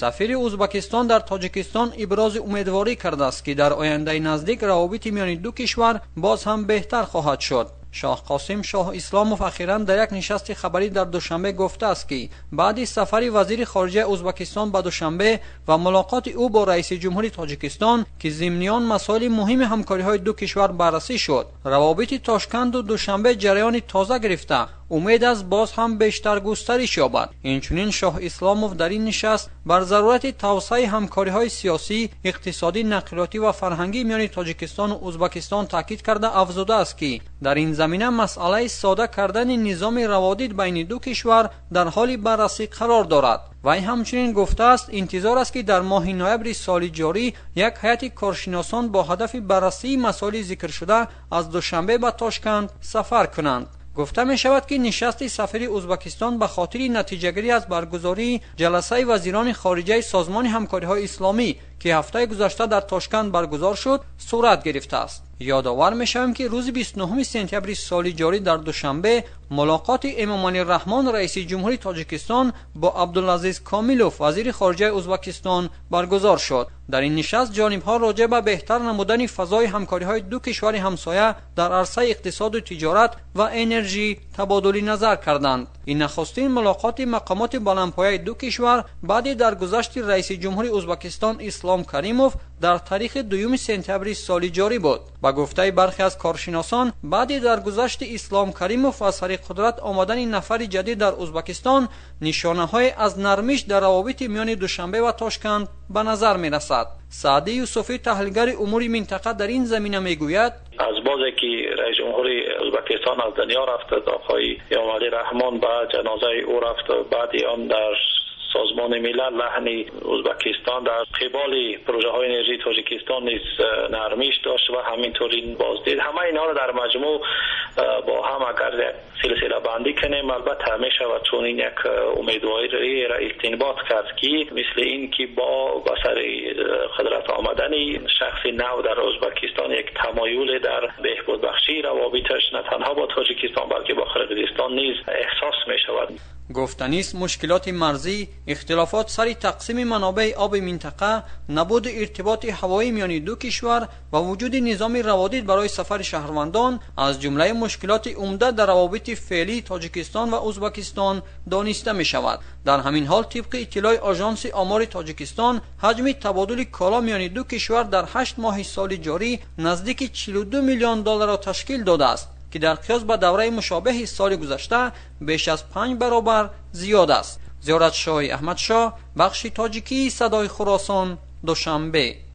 سفیر ازبکستان در تاجیکستان ابراز امیدواری کرده است که در آینده نزدیک روابط میان دو کشور باز هم بهتر خواهد شد. شاه قاسم شاه اسلاموف اخیراً در یک نشست خبری در دوشنبه گفته است که بعد سفر وزیر خارجه ازبکستان به دوشنبه و ملاقات او با رئیس جمهور تاجیکستان که ضمن مسائل مهم همکاری‌های دو کشور بررسی شد، روابط تاشکند و دوشنبه جریان تازه گرفته امید از باز هم بیشتر گسترش یابد. اینچنین شاه اسلاموف در این نشست بر ضرورت توسعه همکاری‌های سیاسی، اقتصادی، نقلیاتی و فرهنگی میان تاجیکستان و ازبکستان تاکید کرده افزوده است که در این زمینه مسئله ساده کردن نظام روابط بین دو کشور در حال بررسی قرار دارد. وی همچنین گفته است انتظار است که در ماه نوامبر سال جاری یک هیئت کارشناسان با هدف بررسی مسائل ذکر شده از دوشنبه به تاشکند سفر کنند. گفته می شود که نشست سفیر ازبکستان به خاطر نتیجه گیری از برگزاری جلسه وزیران خارجه سازمان همکاری‌های اسلامی که هفته گذشته در تاشکند برگزار شد صورت گرفته است. یادآور می‌شویم که روز 29 سپتامبر سال جاری در دوشنبه ملاقات امامعلی الرحمن رئیس جمهوری تاجیکستان با عبدالعزیز کامیلوف وزیر خارجه ازبکستان برگزار شد. در این نشست جانب‌ها راجع به بهتر نمودن فضای همکاری‌های دو کشور همسایه در عرصه اقتصاد و تجارت و انرژی تبادل نظر کردند. این نخستین ملاقات مقامات بلندپایه دو کشور بعد درگذشت رئیس جمهوری ازبکستان اسلام کریموف در تاریخ 2 سپتامبر سال جاری بود. با گفته برخی از کارشناسان بعد درگذشت اسلام کریموف از سر قدرت آمدن نفر جدید در ازبکستان نشانه‌های از نرمش در روابط میان دوشنبه و تاشکند به نظر می‌رسد. سعدی یوسفی تحلیلگر امور منطقه در این زمینه میگوید از بازی که رئیس جمهوری ازبکستان از دنیا رفت، آقای امامعلی الرحمن به جنازه او رفت، بعد آن در سازمان ملل لحن ازبکستان در قبال پروژه های انرژی تاجیکستان نیز نرمش داشت و همینطور این بازدید. همه اینا رو در مجموع با هم اگر سلسله بندی کنیم البته میشه و چون این یک امیدواری را استنباط کرد که مثل این که با سر قدرت آمدن شخص نو در ازبکستان یک تمایل در بهبود بخشی روابطش نه تنها با تاجیکستان بلکه با قرقیزستان نیز احساس می شود. گفتنی است مشکلات مرزی، اختلافات سر تقسیم منابع آب منطقه، نبود ارتباط هوایی میان دو کشور و وجود نظام روابط برای سفر شهروندان از جمله مشکلات عمده در روابط فعلی تاجیکستان و ازبکستان دانسته می شود. در همین حال طبق اطلاع آژانس آمار تاجیکستان حجم تبادل کالا میان دو کشور در 8 ماه سال جاری نزدیک 42 میلیون دلار را تشکیل داده است که در قیاس با دوره مشابه سال گذشته بیش از 5 برابر زیاد است. زیارت شاه احمد شاه، بخش تاجیکی صدای خراسان، دوشنبه.